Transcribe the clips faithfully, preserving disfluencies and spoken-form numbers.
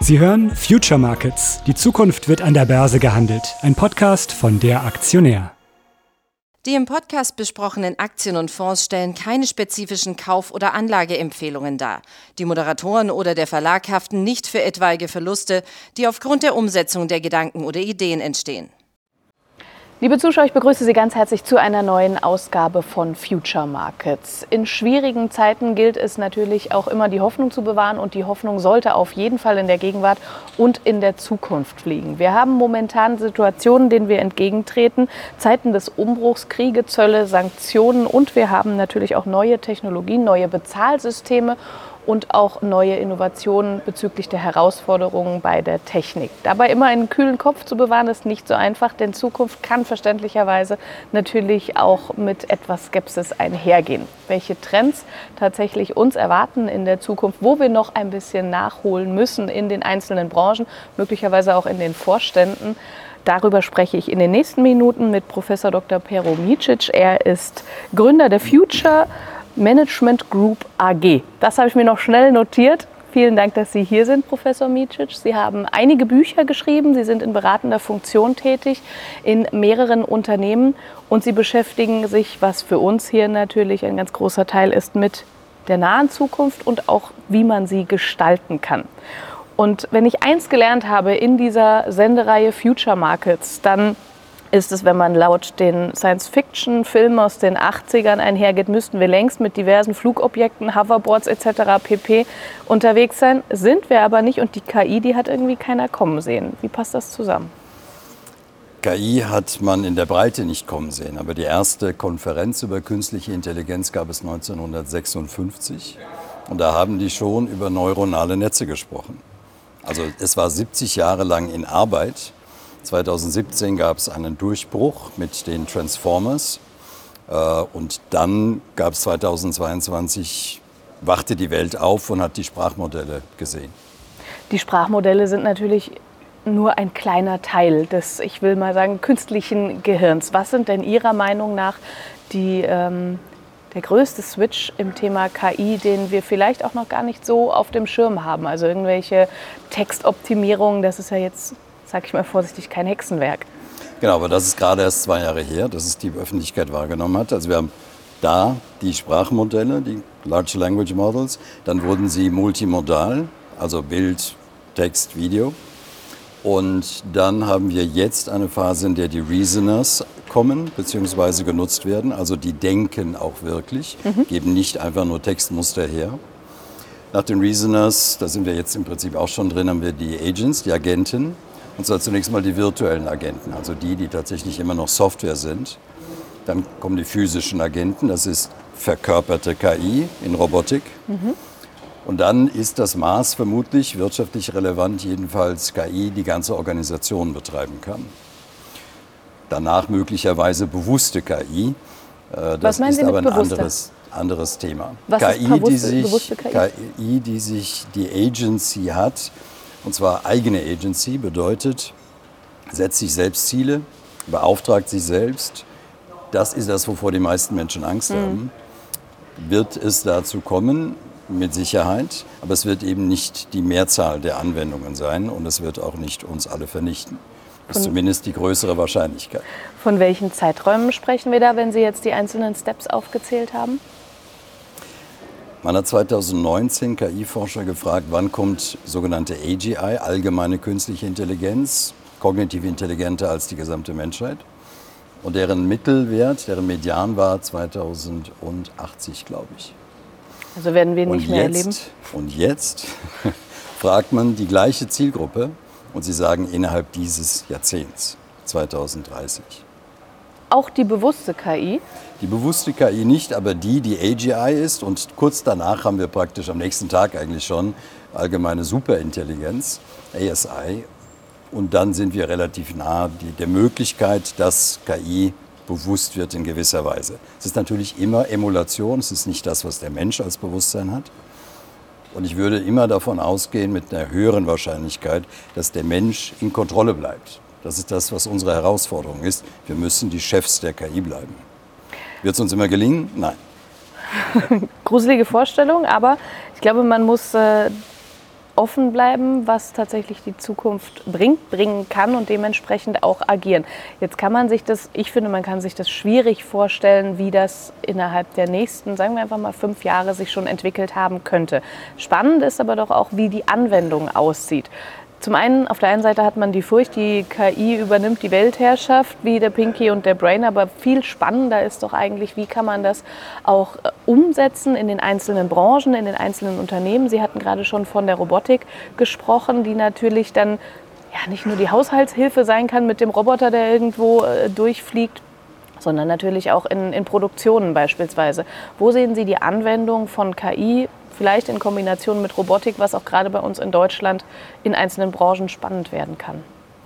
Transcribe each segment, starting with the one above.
Sie hören Future Markets. Die Zukunft wird an der Börse gehandelt. Ein Podcast von der Aktionär. Die im Podcast besprochenen Aktien und Fonds stellen keine spezifischen Kauf- oder Anlageempfehlungen dar. Die Moderatoren oder der Verlag haften nicht für etwaige Verluste, die aufgrund der Umsetzung der Gedanken oder Ideen entstehen. Liebe Zuschauer, ich begrüße Sie ganz herzlich zu einer neuen Ausgabe von Future Markets. In schwierigen Zeiten gilt es natürlich auch immer, die Hoffnung zu bewahren, und die Hoffnung sollte auf jeden Fall in der Gegenwart und in der Zukunft liegen. Wir haben momentan Situationen, denen wir entgegentreten, Zeiten des Umbruchs, Kriege, Zölle, Sanktionen, und wir haben natürlich auch neue Technologien, neue Bezahlsysteme und auch neue Innovationen bezüglich der Herausforderungen bei der Technik. Dabei immer einen kühlen Kopf zu bewahren, ist nicht so einfach, denn Zukunft kann verständlicherweise natürlich auch mit etwas Skepsis einhergehen. Welche Trends tatsächlich uns erwarten in der Zukunft, wo wir noch ein bisschen nachholen müssen in den einzelnen Branchen, möglicherweise auch in den Vorständen. Darüber spreche ich in den nächsten Minuten mit Professor Doktor Pero Micic. Er ist Gründer der Future Management Group A G. Das habe ich mir noch schnell notiert. Vielen Dank, dass Sie hier sind, Professor Micic. Sie haben einige Bücher geschrieben, Sie sind in beratender Funktion tätig in mehreren Unternehmen und Sie beschäftigen sich, was für uns hier natürlich ein ganz großer Teil ist, mit der nahen Zukunft und auch, wie man sie gestalten kann. Und wenn ich eins gelernt habe in dieser Sendereihe Future Markets, dann ist es, wenn man laut den Science-Fiction-Filmen aus den achtzigern einhergeht, müssten wir längst mit diversen Flugobjekten, Hoverboards et cetera pp. Unterwegs sein. Sind wir aber nicht, und die K I, die hat irgendwie keiner kommen sehen. Wie passt das zusammen? K I hat man in der Breite nicht kommen sehen, aber die erste Konferenz über künstliche Intelligenz gab es neunzehnhundertsechsundfünfzig, und da haben die schon über neuronale Netze gesprochen. Also es war siebzig Jahre lang in Arbeit. zweitausendsiebzehn gab es einen Durchbruch mit den Transformers, und dann gab es zweitausendzweiundzwanzig, wachte die Welt auf und hat die Sprachmodelle gesehen. Die Sprachmodelle sind natürlich nur ein kleiner Teil des, ich will mal sagen, künstlichen Gehirns. Was sind denn Ihrer Meinung nach die, ähm, der größte Switch im Thema K I, den wir vielleicht auch noch gar nicht so auf dem Schirm haben? Also irgendwelche Textoptimierungen, das ist ja jetzt, sag ich mal vorsichtig, kein Hexenwerk. Genau, aber das ist gerade erst zwei Jahre her, dass es die Öffentlichkeit wahrgenommen hat. Also wir haben da die Sprachmodelle, die Large Language Models, dann wurden sie multimodal, also Bild, Text, Video. Und dann haben wir jetzt eine Phase, in der die Reasoners kommen bzw. genutzt werden. Also die denken auch wirklich, mhm. geben nicht einfach nur Textmuster her. Nach den Reasoners, da sind wir jetzt im Prinzip auch schon drin, haben wir die Agents, die Agenten. Und zwar zunächst mal die virtuellen Agenten, also die, die tatsächlich immer noch Software sind. Dann kommen die physischen Agenten, das ist verkörperte K I in Robotik. Mhm. Und dann ist das Maß vermutlich wirtschaftlich relevant, jedenfalls K I, die ganze Organisation betreiben kann. Danach möglicherweise bewusste K I. Das Was meinen ist Sie mit aber ein bewusster? anderes, anderes Thema. Was K I, ist bewusste, die sich, bewusste K I? K I, die sich die Agency hat, und zwar eigene Agency, bedeutet, setzt sich selbst Ziele, beauftragt sich selbst. Das ist das, wovor die meisten Menschen Angst mhm. haben. Wird es dazu kommen? Mit Sicherheit. Aber es wird eben nicht die Mehrzahl der Anwendungen sein, und es wird auch nicht uns alle vernichten. Das ist zumindest die größere Wahrscheinlichkeit. Von welchen Zeiträumen sprechen wir da, wenn Sie jetzt die einzelnen Steps aufgezählt haben? Man hat zweitausendneunzehn K I-Forscher gefragt, wann kommt sogenannte A G I, allgemeine künstliche Intelligenz, kognitiv intelligenter als die gesamte Menschheit. Und deren Mittelwert, deren Median war zweitausendachtzig, glaube ich. Also werden wir nicht und mehr jetzt, erleben? Und jetzt fragt man die gleiche Zielgruppe, und sie sagen innerhalb dieses Jahrzehnts, zweitausenddreißig. Auch die bewusste K I? Die bewusste K I nicht, aber die, die A G I ist. Und kurz danach haben wir praktisch am nächsten Tag eigentlich schon allgemeine Superintelligenz, A S I. Und dann sind wir relativ nah der Möglichkeit, dass K I bewusst wird in gewisser Weise. Es ist natürlich immer Emulation, es ist nicht das, was der Mensch als Bewusstsein hat. Und ich würde immer davon ausgehen, mit einer höheren Wahrscheinlichkeit, dass der Mensch in Kontrolle bleibt. Das ist das, was unsere Herausforderung ist. Wir müssen die Chefs der K I bleiben. Wird es uns immer gelingen? Nein. Gruselige Vorstellung, aber ich glaube, man muss äh, offen bleiben, was tatsächlich die Zukunft bringt, bringen kann und dementsprechend auch agieren. Jetzt kann man sich das, ich finde, man kann sich das schwierig vorstellen, wie das innerhalb der nächsten, sagen wir einfach mal fünf Jahre sich schon entwickelt haben könnte. Spannend ist aber doch auch, wie die Anwendung aussieht. Zum einen, auf der einen Seite hat man die Furcht, die K I übernimmt die Weltherrschaft, wie der Pinky und der Brain, aber viel spannender ist doch eigentlich, wie kann man das auch umsetzen in den einzelnen Branchen, in den einzelnen Unternehmen. Sie hatten gerade schon von der Robotik gesprochen, die natürlich dann ja nicht nur die Haushaltshilfe sein kann mit dem Roboter, der irgendwo äh, durchfliegt, sondern natürlich auch in, in Produktionen beispielsweise. Wo sehen Sie die Anwendung von K I, vielleicht in Kombination mit Robotik, was auch gerade bei uns in Deutschland in einzelnen Branchen spannend werden kann?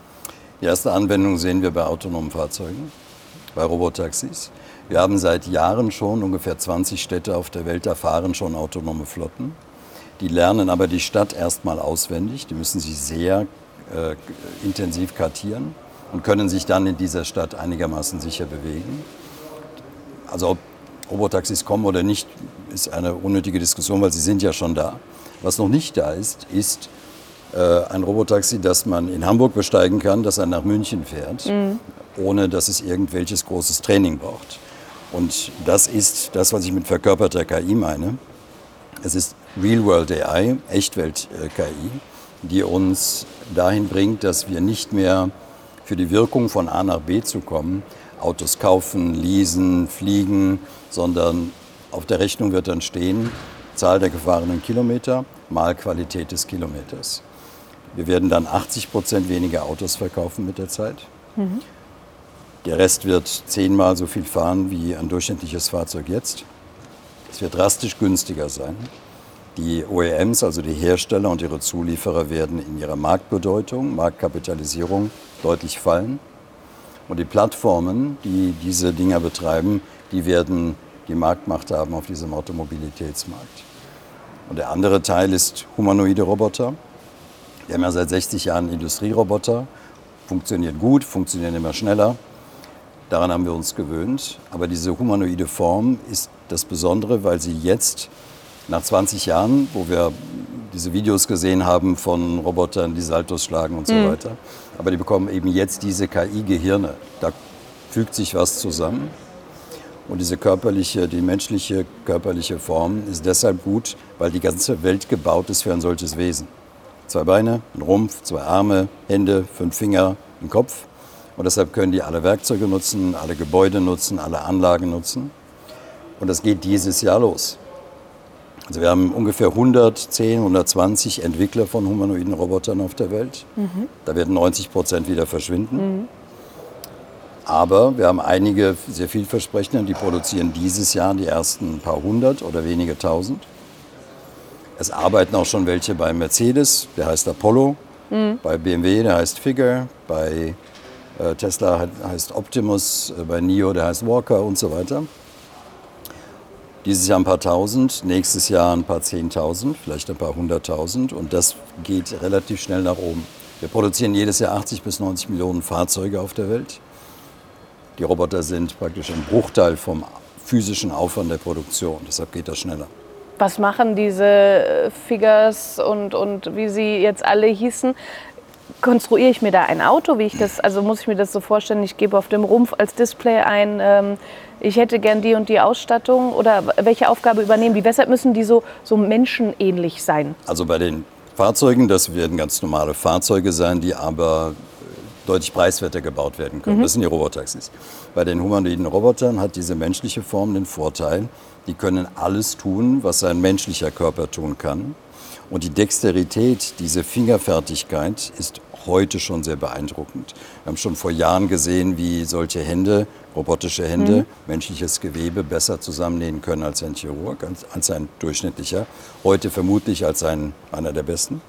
Die erste Anwendung sehen wir bei autonomen Fahrzeugen, bei Robotaxis. Wir haben seit Jahren schon ungefähr zwanzig Städte auf der Welt, da fahren schon autonome Flotten. Die lernen aber die Stadt erstmal auswendig, die müssen sie sehr äh, intensiv kartieren und können sich dann in dieser Stadt einigermaßen sicher bewegen. Also ob Robotaxis kommen oder nicht, ist eine unnötige Diskussion, weil sie sind ja schon da. Was noch nicht da ist, ist äh, ein Robotaxi, das man in Hamburg besteigen kann, das dann nach München fährt, mhm. ohne dass es irgendwelches großes Training braucht. Und das ist das, was ich mit verkörperter K I meine. Es ist Real-World-A I, Echtwelt-K I, die uns dahin bringt, dass wir nicht mehr für die Wirkung von A nach B zu kommen, Autos kaufen, leasen, fliegen, sondern auf der Rechnung wird dann stehen, Zahl der gefahrenen Kilometer mal Qualität des Kilometers. Wir werden dann achtzig Prozent weniger Autos verkaufen mit der Zeit. Mhm. Der Rest wird zehnmal so viel fahren wie ein durchschnittliches Fahrzeug jetzt. Es wird drastisch günstiger sein. Die O E Ms, also die Hersteller und ihre Zulieferer, werden in ihrer Marktbedeutung, Marktkapitalisierung deutlich fallen. Und die Plattformen, die diese Dinger betreiben, die werden die Marktmacht haben auf diesem Automobilitätsmarkt. Und der andere Teil ist humanoide Roboter. Wir haben ja seit sechzig Jahren Industrieroboter. Funktioniert gut, funktionieren immer schneller. Daran haben wir uns gewöhnt. Aber diese humanoide Form ist das Besondere, weil sie jetzt nach zwanzig Jahren, wo wir diese Videos gesehen haben von Robotern, die Saltos schlagen und so mhm. weiter, aber die bekommen eben jetzt diese K I-Gehirne. Da fügt sich was zusammen. Und diese körperliche, die menschliche körperliche Form ist deshalb gut, weil die ganze Welt gebaut ist für ein solches Wesen. Zwei Beine, ein Rumpf, zwei Arme, Hände, fünf Finger, ein Kopf. Und deshalb können die alle Werkzeuge nutzen, alle Gebäude nutzen, alle Anlagen nutzen. Und das geht dieses Jahr los. Also wir haben ungefähr hundertzehn, hundertzwanzig Entwickler von humanoiden Robotern auf der Welt. Mhm. Da werden neunzig Prozent wieder verschwinden. Mhm. Aber wir haben einige sehr vielversprechende, die produzieren dieses Jahr die ersten paar hundert oder wenige tausend. Es arbeiten auch schon welche bei Mercedes, der heißt Apollo, mhm. bei B M W, der heißt Figure, bei äh, Tesla heißt Optimus, äh, bei NIO, der heißt Walker und so weiter. Dieses Jahr ein paar tausend, nächstes Jahr ein paar zehntausend, vielleicht ein paar hunderttausend und das geht relativ schnell nach oben. Wir produzieren jedes Jahr achtzig bis neunzig Millionen Fahrzeuge auf der Welt. Die Roboter sind praktisch ein Bruchteil vom physischen Aufwand der Produktion, deshalb geht das schneller. Was machen diese Figures und, und wie sie jetzt alle hießen? Konstruiere ich mir da ein Auto, wie ich das, also muss ich mir das so vorstellen, ich gebe auf dem Rumpf als Display ein, ähm, ich hätte gern die und die Ausstattung oder welche Aufgabe übernehmen die? Weshalb müssen die so, so menschenähnlich sein? Also bei den Fahrzeugen, das werden ganz normale Fahrzeuge sein, die aber deutlich preiswerter gebaut werden können. Mhm. Das sind die Robotaxis. Bei den humanoiden Robotern hat diese menschliche Form den Vorteil, die können alles tun, was ein menschlicher Körper tun kann. Und die Dexterität, diese Fingerfertigkeit ist heute schon sehr beeindruckend. Wir haben schon vor Jahren gesehen, wie solche Hände, robotische Hände, mhm. menschliches Gewebe besser zusammennähen können als ein Chirurg, als, als ein durchschnittlicher. Heute vermutlich als ein, einer der besten.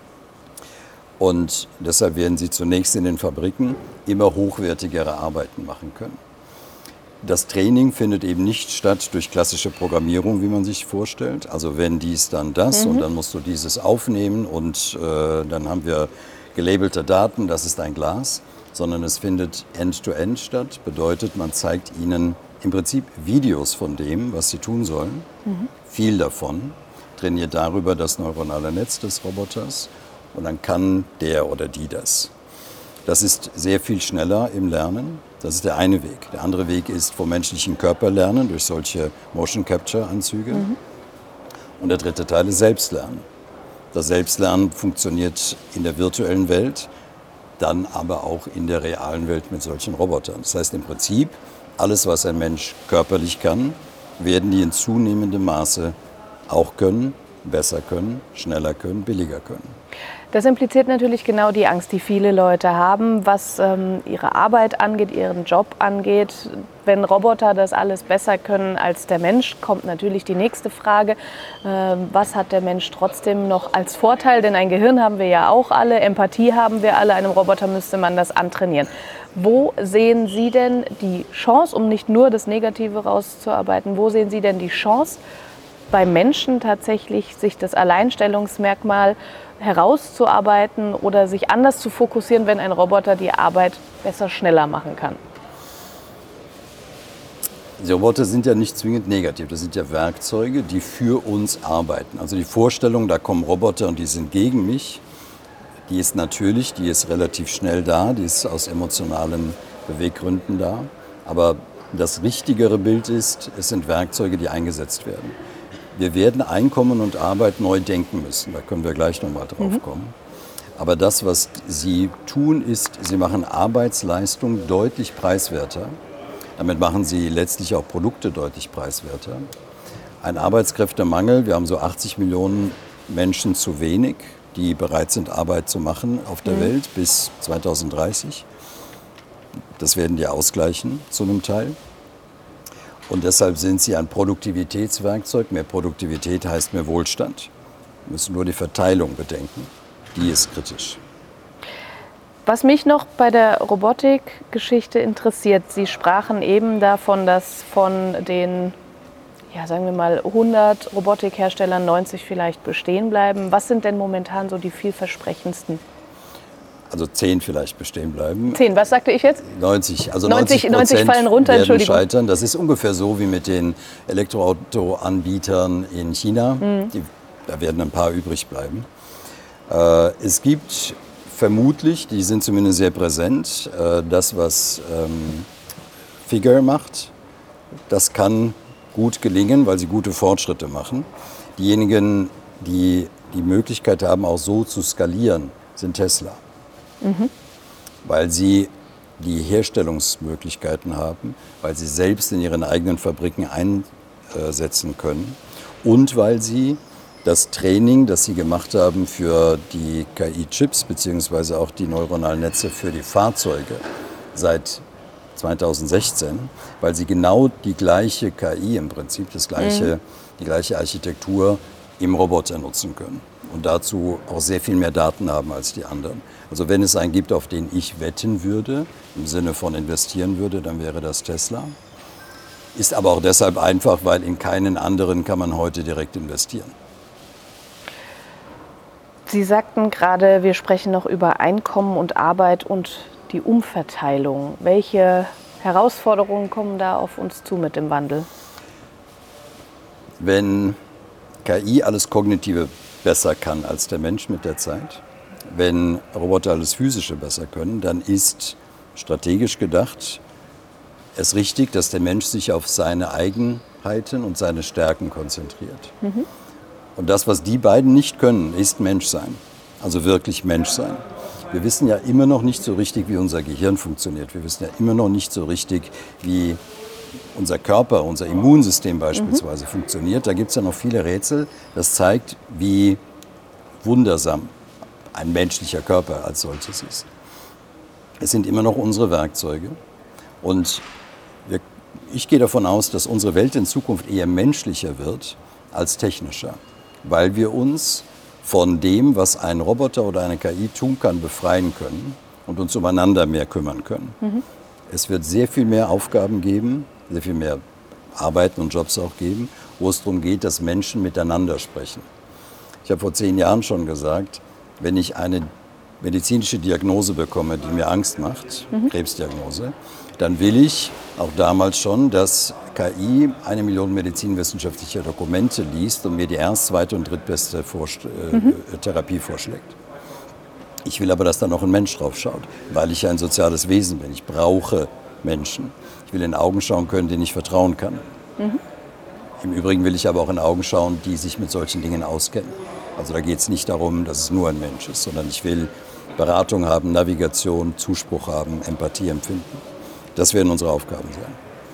Und deshalb werden sie zunächst in den Fabriken immer hochwertigere Arbeiten machen können. Das Training findet eben nicht statt durch klassische Programmierung, wie man sich vorstellt. Also wenn dies, dann das mhm. und dann musst du dieses aufnehmen und äh, dann haben wir gelabelte Daten, das ist ein Glas. Sondern es findet End-to-End statt, bedeutet, man zeigt ihnen im Prinzip Videos von dem, was sie tun sollen, mhm. viel davon, trainiert darüber das neuronale Netz des Roboters und dann kann der oder die das. Das ist sehr viel schneller im Lernen. Das ist der eine Weg. Der andere Weg ist vom menschlichen Körper lernen durch solche Motion Capture Anzüge. Mhm. Und der dritte Teil ist Selbstlernen. Das Selbstlernen funktioniert in der virtuellen Welt, dann aber auch in der realen Welt mit solchen Robotern. Das heißt im Prinzip, alles, was ein Mensch körperlich kann, werden die in zunehmendem Maße auch können, besser können, schneller können, billiger können. Das impliziert natürlich genau die Angst, die viele Leute haben, was ähm, ihre Arbeit angeht, ihren Job angeht. Wenn Roboter das alles besser können als der Mensch, kommt natürlich die nächste Frage. Ähm, was hat der Mensch trotzdem noch als Vorteil? Denn ein Gehirn haben wir ja auch alle, Empathie haben wir alle, einem Roboter müsste man das antrainieren. Wo sehen Sie denn die Chance, um nicht nur das Negative rauszuarbeiten, wo sehen Sie denn die Chance, beim Menschen tatsächlich sich das Alleinstellungsmerkmal herauszuarbeiten oder sich anders zu fokussieren, wenn ein Roboter die Arbeit besser, schneller machen kann? Die Roboter sind ja nicht zwingend negativ, das sind ja Werkzeuge, die für uns arbeiten. Also die Vorstellung, da kommen Roboter und die sind gegen mich, die ist natürlich, die ist relativ schnell da, die ist aus emotionalen Beweggründen da. Aber das richtigere Bild ist, es sind Werkzeuge, die eingesetzt werden. Wir werden Einkommen und Arbeit neu denken müssen, da können wir gleich nochmal drauf kommen. Mhm. Aber das, was sie tun, ist, sie machen Arbeitsleistung deutlich preiswerter. Damit machen sie letztlich auch Produkte deutlich preiswerter. Ein Arbeitskräftemangel, wir haben so achtzig Millionen Menschen zu wenig, die bereit sind, Arbeit zu machen auf der mhm. Welt bis zweitausenddreißig. Das werden die ausgleichen zu einem Teil. Und deshalb sind sie ein Produktivitätswerkzeug. Mehr Produktivität heißt mehr Wohlstand. Wir müssen nur die Verteilung bedenken. Die ist kritisch. Was mich noch bei der Robotikgeschichte interessiert, Sie sprachen eben davon, dass von den, ja, sagen wir mal, hundert Robotikherstellern neunzig vielleicht bestehen bleiben. Was sind denn momentan so die vielversprechendsten? Also zehn vielleicht bestehen bleiben. zehn, was sagte ich jetzt? neunzig, also neunzig, neunzig, neunzig fallen runter, werden Entschuldigung. scheitern. Das ist ungefähr so wie mit den Elektroauto-Anbietern in China. Mhm. Die, da werden ein paar übrig bleiben. Äh, es gibt vermutlich, die sind zumindest sehr präsent, äh, das, was ähm, Figure macht, das kann gut gelingen, weil sie gute Fortschritte machen. Diejenigen, die die Möglichkeit haben, auch so zu skalieren, sind Tesla. Mhm. Weil sie die Herstellungsmöglichkeiten haben, weil sie selbst in ihren eigenen Fabriken einsetzen können und weil sie das Training, das sie gemacht haben für die K I-Chips beziehungsweise auch die neuronalen Netze für die Fahrzeuge seit zweitausendsechzehn, weil sie genau die gleiche K I im Prinzip, das gleiche, mhm. die gleiche Architektur im Roboter nutzen können. Und dazu auch sehr viel mehr Daten haben als die anderen. Also wenn es einen gibt, auf den ich wetten würde, im Sinne von investieren würde, dann wäre das Tesla. Ist aber auch deshalb einfach, weil in keinen anderen kann man heute direkt investieren. Sie sagten gerade, wir sprechen noch über Einkommen und Arbeit und die Umverteilung. Welche Herausforderungen kommen da auf uns zu mit dem Wandel? Wenn K I alles Kognitive besser kann als der Mensch mit der Zeit, wenn Roboter alles Physische besser können, dann ist strategisch gedacht es richtig, dass der Mensch sich auf seine Eigenheiten und seine Stärken konzentriert. Mhm. Und das, was die beiden nicht können, ist Menschsein. Also wirklich Menschsein. Wir wissen ja immer noch nicht so richtig, wie unser Gehirn funktioniert. Wir wissen ja immer noch nicht so richtig, wie unser Körper, unser Immunsystem beispielsweise mhm. funktioniert. Da gibt es ja noch viele Rätsel. Das zeigt, wie wundersam ein menschlicher Körper als solches ist. Es sind immer noch unsere Werkzeuge. Und wir, ich gehe davon aus, dass unsere Welt in Zukunft eher menschlicher wird als technischer. Weil wir uns von dem, was ein Roboter oder eine K I tun kann, befreien können und uns umeinander mehr kümmern können. Mhm. Es wird sehr viel mehr Aufgaben geben, sehr viel mehr Arbeiten und Jobs auch geben, wo es darum geht, dass Menschen miteinander sprechen. Ich habe vor zehn Jahren schon gesagt, wenn ich eine medizinische Diagnose bekomme, die mir Angst macht, mhm. Krebsdiagnose, dann will ich auch damals schon, dass K I eine Million medizinwissenschaftlicher Dokumente liest und mir die erst-, zweite und drittbeste Vorst- äh, mhm. Therapie vorschlägt. Ich will aber, dass da noch ein Mensch drauf schaut, weil ich ja ein soziales Wesen bin. Ich brauche Menschen. Ich will in Augen schauen können, denen ich vertrauen kann. Mhm. Im Übrigen will ich aber auch in Augen schauen, die sich mit solchen Dingen auskennen. Also da geht es nicht darum, dass es nur ein Mensch ist, sondern ich will Beratung haben, Navigation, Zuspruch haben, Empathie empfinden. Das werden unsere Aufgaben sein.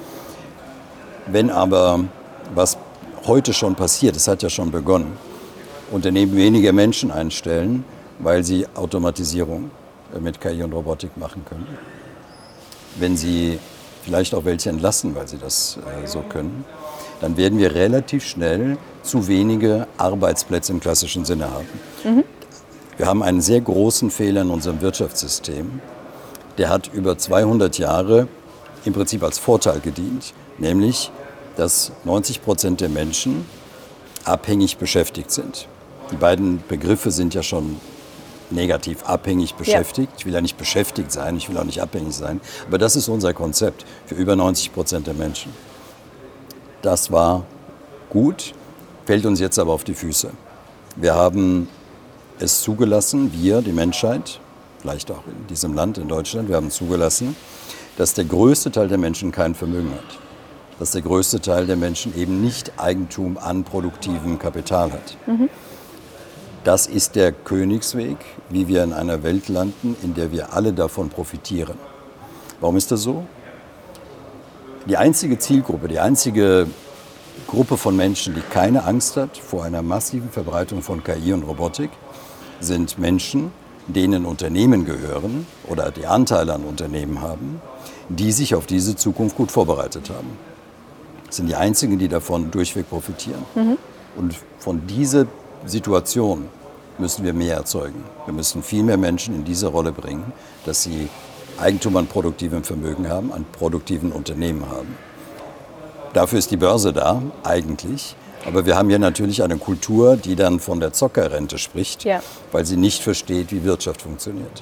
Wenn aber, was heute schon passiert, es hat ja schon begonnen, Unternehmen weniger Menschen einstellen, weil sie Automatisierung mit K I und Robotik machen können. Wenn sie vielleicht auch welche entlassen, weil sie das äh, so können, dann werden wir relativ schnell zu wenige Arbeitsplätze im klassischen Sinne haben. Mhm. Wir haben einen sehr großen Fehler in unserem Wirtschaftssystem. Der hat über zweihundert Jahre im Prinzip als Vorteil gedient, nämlich, dass neunzig Prozent der Menschen abhängig beschäftigt sind. Die beiden Begriffe sind ja schon negativ, abhängig beschäftigt. Ja. Ich will ja nicht beschäftigt sein, ich will auch nicht abhängig sein. Aber das ist unser Konzept für über neunzig Prozent der Menschen. Das war gut, fällt uns jetzt aber auf die Füße. Wir haben es zugelassen, wir, die Menschheit, vielleicht auch in diesem Land, in Deutschland, wir haben zugelassen, dass der größte Teil der Menschen kein Vermögen hat. Dass der größte Teil der Menschen eben nicht Eigentum an produktivem Kapital hat. Mhm. Das ist der Königsweg, wie wir in einer Welt landen, in der wir alle davon profitieren. Warum ist das so? Die einzige Zielgruppe, die einzige Gruppe von Menschen, die keine Angst hat vor einer massiven Verbreitung von K I und Robotik, sind Menschen, denen Unternehmen gehören oder die Anteile an Unternehmen haben, die sich auf diese Zukunft gut vorbereitet haben. Das sind die einzigen, die davon durchweg profitieren. Mhm. Und von dieser Situation müssen wir mehr erzeugen. Wir müssen viel mehr Menschen in diese Rolle bringen, dass sie Eigentum an produktivem Vermögen haben, an produktiven Unternehmen haben. Dafür ist die Börse da, eigentlich. Aber wir haben hier natürlich eine Kultur, die dann von der Zockerrente spricht, ja, weil sie nicht versteht, wie Wirtschaft funktioniert.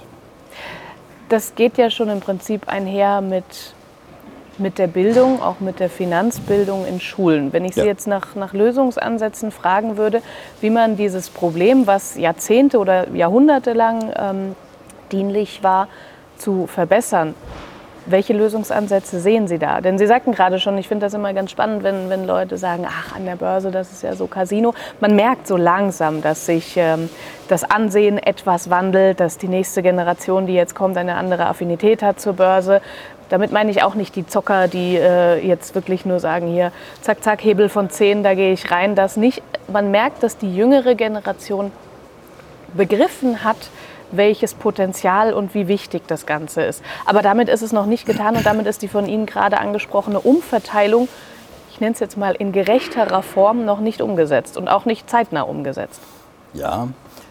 Das geht ja schon im Prinzip einher mit, mit der Bildung, auch mit der Finanzbildung in Schulen. Wenn ich Sie ja. jetzt nach, nach Lösungsansätzen fragen würde, wie man dieses Problem, was Jahrzehnte oder Jahrhunderte lang ähm, dienlich war, zu verbessern. Welche Lösungsansätze sehen Sie da? Denn Sie sagten gerade schon, ich finde das immer ganz spannend, wenn, wenn Leute sagen, ach, an der Börse, das ist ja so Casino. Man merkt so langsam, dass sich ähm, das Ansehen etwas wandelt, dass die nächste Generation, die jetzt kommt, eine andere Affinität hat zur Börse. Damit meine ich auch nicht die Zocker, die äh, jetzt wirklich nur sagen, hier, zack, zack, Hebel von zehn, da gehe ich rein. Das nicht. Man merkt, dass die jüngere Generation begriffen hat, welches Potenzial und wie wichtig das Ganze ist. Aber damit ist es noch nicht getan und damit ist die von Ihnen gerade angesprochene Umverteilung, ich nenne es jetzt mal in gerechterer Form, noch nicht umgesetzt und auch nicht zeitnah umgesetzt. Ja,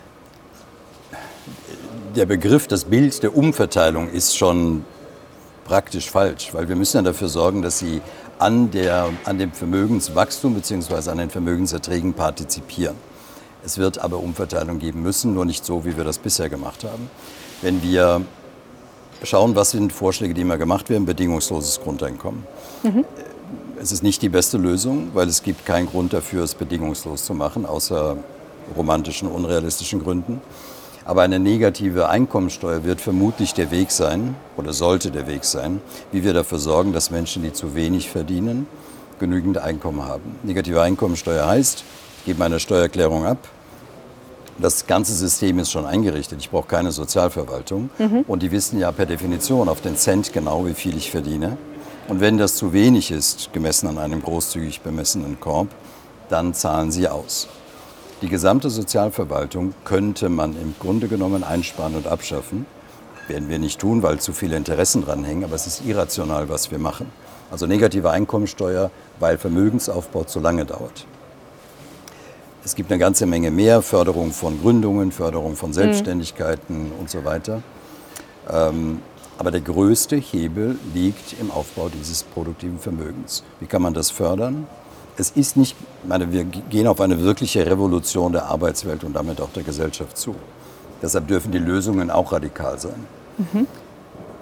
der Begriff, das Bild der Umverteilung ist schon praktisch falsch, weil wir müssen ja dafür sorgen, dass sie an, der, an dem Vermögenswachstum bzw. an den Vermögenserträgen partizipieren. Es wird aber Umverteilung geben müssen, nur nicht so, wie wir das bisher gemacht haben. Wenn wir schauen, was sind Vorschläge, die immer gemacht werden, bedingungsloses Grundeinkommen. Mhm. Es ist nicht die beste Lösung, weil es gibt keinen Grund dafür, es bedingungslos zu machen, außer romantischen, unrealistischen Gründen. Aber eine negative Einkommensteuer wird vermutlich der Weg sein, oder sollte der Weg sein, wie wir dafür sorgen, dass Menschen, die zu wenig verdienen, genügend Einkommen haben. Negative Einkommensteuer heißt, ich gebe meine Steuererklärung ab. Das ganze System ist schon eingerichtet. Ich brauche keine Sozialverwaltung. Mhm. Und die wissen ja per Definition auf den Cent genau, wie viel ich verdiene. Und wenn das zu wenig ist, gemessen an einem großzügig bemessenen Korb, dann zahlen sie aus. Die gesamte Sozialverwaltung könnte man im Grunde genommen einsparen und abschaffen. Werden wir nicht tun, weil zu viele Interessen dranhängen. Aber es ist irrational, was wir machen. Also negative Einkommensteuer, weil Vermögensaufbau zu lange dauert. Es gibt eine ganze Menge mehr, Förderung von Gründungen, Förderung von Selbstständigkeiten mhm. und so weiter. Ähm, aber der größte Hebel liegt im Aufbau dieses produktiven Vermögens. Wie kann man das fördern? Es ist nicht, ich meine, wir gehen auf eine wirkliche Revolution der Arbeitswelt und damit auch der Gesellschaft zu. Deshalb dürfen die Lösungen auch radikal sein. Mhm.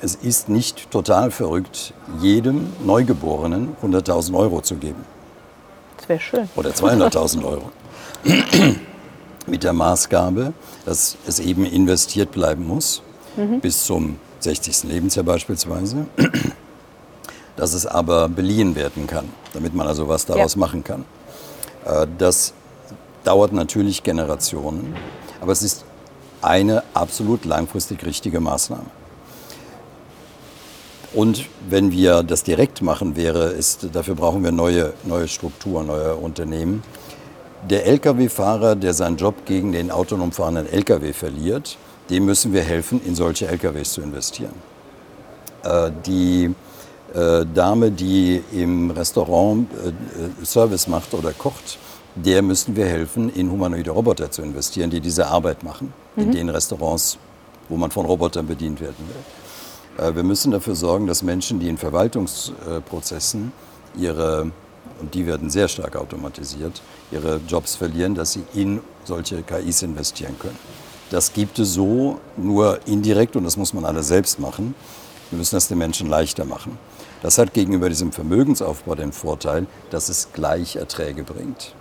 es ist nicht total verrückt, jedem Neugeborenen hunderttausend Euro zu geben. Das wäre schön. Oder zweihunderttausend Euro. Mit der Maßgabe, dass es eben investiert bleiben muss, mhm. bis zum sechzigsten Lebensjahr beispielsweise, dass es aber beliehen werden kann, damit man also was daraus ja. machen kann. Das dauert natürlich Generationen, aber es ist eine absolut langfristig richtige Maßnahme. Und wenn wir das direkt machen, wäre ist, dafür brauchen wir neue, neue Strukturen, neue Unternehmen. Der L K W-Fahrer, der seinen Job gegen den autonom fahrenden L K W verliert, dem müssen wir helfen, in solche L K Ws zu investieren. Äh, die äh, Dame, die im Restaurant äh, Service macht oder kocht, der müssen wir helfen, in humanoide Roboter zu investieren, die diese Arbeit machen, mhm. in den Restaurants, wo man von Robotern bedient werden will. Äh, wir müssen dafür sorgen, dass Menschen, die in Verwaltungsprozessen ihre, und die werden sehr stark automatisiert, ihre Jobs verlieren, dass sie in solche K Is investieren können. Das gibt es so nur indirekt und das muss man alle selbst machen. Wir müssen das den Menschen leichter machen. Das hat gegenüber diesem Vermögensaufbau den Vorteil, dass es gleich Erträge bringt.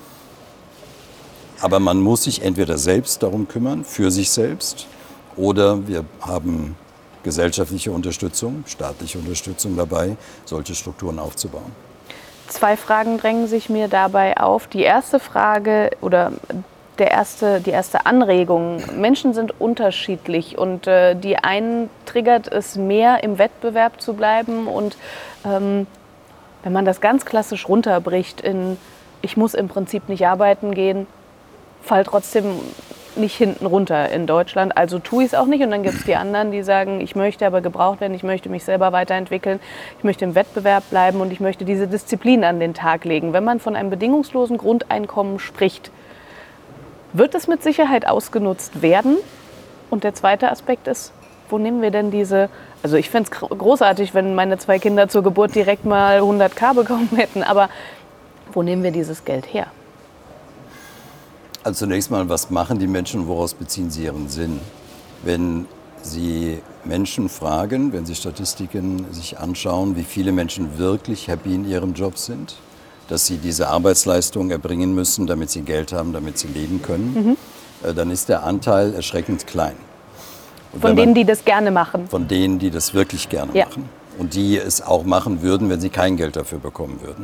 Aber man muss sich entweder selbst darum kümmern, für sich selbst, oder wir haben gesellschaftliche Unterstützung, staatliche Unterstützung dabei, solche Strukturen aufzubauen. Zwei Fragen drängen sich mir dabei auf. Die erste Frage oder der erste, die erste Anregung: Menschen sind unterschiedlich und äh, die einen triggert es mehr, im Wettbewerb zu bleiben. Und ähm, wenn man das ganz klassisch runterbricht in ich muss im Prinzip nicht arbeiten gehen, fall trotzdem nicht hinten runter in Deutschland, also tue ich es auch nicht. Und dann gibt es die anderen, die sagen, ich möchte aber gebraucht werden, ich möchte mich selber weiterentwickeln, ich möchte im Wettbewerb bleiben und ich möchte diese Disziplin an den Tag legen. Wenn man von einem bedingungslosen Grundeinkommen spricht, wird es mit Sicherheit ausgenutzt werden? Und der zweite Aspekt ist, wo nehmen wir denn diese, also ich fände es großartig, wenn meine zwei Kinder zur Geburt direkt mal hunderttausend bekommen hätten, aber wo nehmen wir dieses Geld her? Also zunächst mal, was machen die Menschen und woraus beziehen sie ihren Sinn? Wenn Sie Menschen fragen, wenn Sie Statistiken sich anschauen, wie viele Menschen wirklich happy in ihrem Job sind, dass sie diese Arbeitsleistung erbringen müssen, damit sie Geld haben, damit sie leben können, mhm. dann ist der Anteil erschreckend klein. Und von denen, die das gerne machen? Von denen, die das wirklich gerne ja. machen. Und die es auch machen würden, wenn sie kein Geld dafür bekommen würden.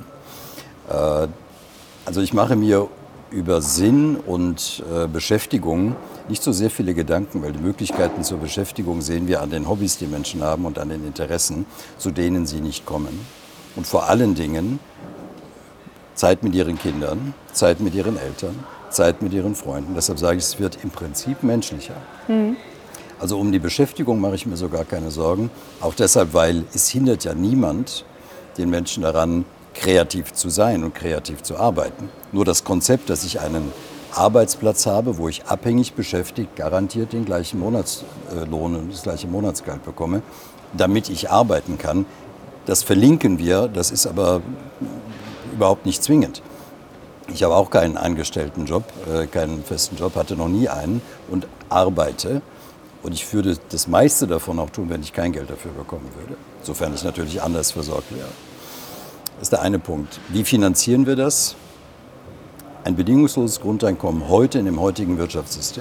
Also ich mache mir über Sinn und äh, Beschäftigung nicht so sehr viele Gedanken, weil die Möglichkeiten zur Beschäftigung sehen wir an den Hobbys, die Menschen haben und an den Interessen, zu denen sie nicht kommen. Und vor allen Dingen Zeit mit ihren Kindern, Zeit mit ihren Eltern, Zeit mit ihren Freunden. Deshalb sage ich, es wird im Prinzip menschlicher. Mhm. Also um die Beschäftigung mache ich mir so gar keine Sorgen. Auch deshalb, weil es hindert ja niemand den Menschen daran, kreativ zu sein und kreativ zu arbeiten. Nur das Konzept, dass ich einen Arbeitsplatz habe, wo ich abhängig beschäftigt, garantiert den gleichen Monatslohn und das gleiche Monatsgehalt bekomme, damit ich arbeiten kann, das verlinken wir, das ist aber überhaupt nicht zwingend. Ich habe auch keinen angestellten Job, keinen festen Job, hatte noch nie einen und arbeite. Und ich würde das meiste davon auch tun, wenn ich kein Geld dafür bekommen würde, sofern ich natürlich anders versorgt wäre. Das ist der eine Punkt. Wie finanzieren wir das? Ein bedingungsloses Grundeinkommen heute in dem heutigen Wirtschaftssystem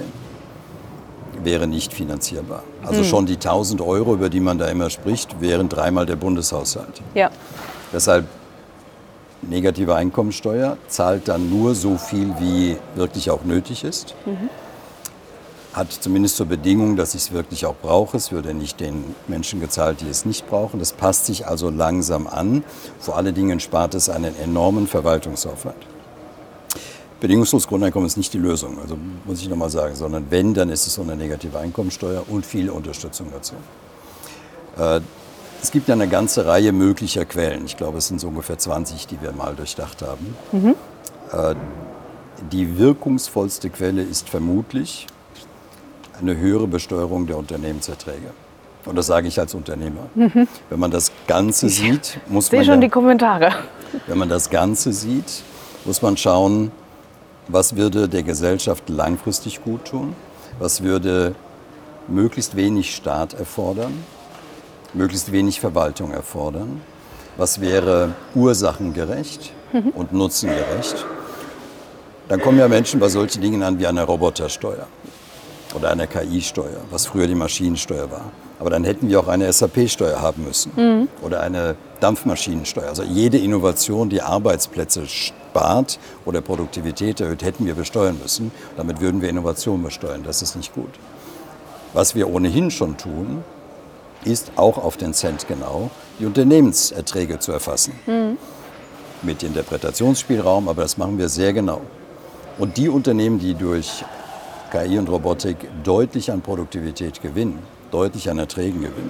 wäre nicht finanzierbar. Also hm. schon die tausend Euro, über die man da immer spricht, wären dreimal der Bundeshaushalt. Ja. Deshalb negative Einkommensteuer zahlt dann nur so viel, wie wirklich auch nötig ist. Mhm. Hat zumindest zur Bedingung, dass ich es wirklich auch brauche. Es würde nicht den Menschen gezahlt, die es nicht brauchen. Das passt sich also langsam an. Vor allen Dingen spart es einen enormen Verwaltungsaufwand. Bedingungsloses Grundeinkommen ist nicht die Lösung, also muss ich nochmal sagen, sondern wenn, dann ist es so eine negative Einkommensteuer und viel Unterstützung dazu. Äh, es gibt ja eine ganze Reihe möglicher Quellen. Ich glaube, es sind so ungefähr zwanzig, die wir mal durchdacht haben. Mhm. Äh, die wirkungsvollste Quelle ist vermutlich eine höhere Besteuerung der Unternehmenserträge. Und das sage ich als Unternehmer. Mhm. Wenn man das Ganze sieht, muss man... Ich sehe schon ja, die Kommentare. Wenn man das Ganze sieht, muss man schauen, was würde der Gesellschaft langfristig gut tun, was würde möglichst wenig Staat erfordern, möglichst wenig Verwaltung erfordern, was wäre ursachengerecht mhm. und nutzengerecht. Dann kommen ja Menschen bei solchen Dingen an wie einer Robotersteuer oder einer K I-Steuer, was früher die Maschinensteuer war. Aber dann hätten wir auch eine S A P-Steuer haben müssen mhm. oder eine Dampfmaschinensteuer. Also jede Innovation, die Arbeitsplätze spart oder Produktivität erhöht, hätten wir besteuern müssen. Damit würden wir Innovation besteuern. Das ist nicht gut. Was wir ohnehin schon tun, ist auch auf den Cent genau die Unternehmenserträge zu erfassen. Mhm. Mit Interpretationsspielraum, aber das machen wir sehr genau. Und die Unternehmen, die durch K I und Robotik deutlich an Produktivität gewinnen, deutlich an Erträgen gewinnen,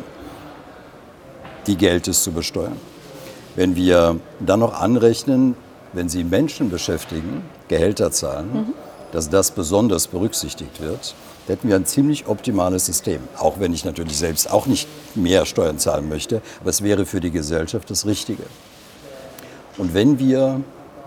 die gilt es zu besteuern. Wenn wir dann noch anrechnen, wenn Sie Menschen beschäftigen, Gehälter zahlen, mhm. dass das besonders berücksichtigt wird, hätten wir ein ziemlich optimales System. Auch wenn ich natürlich selbst auch nicht mehr Steuern zahlen möchte, aber es wäre für die Gesellschaft das Richtige. Und wenn wir,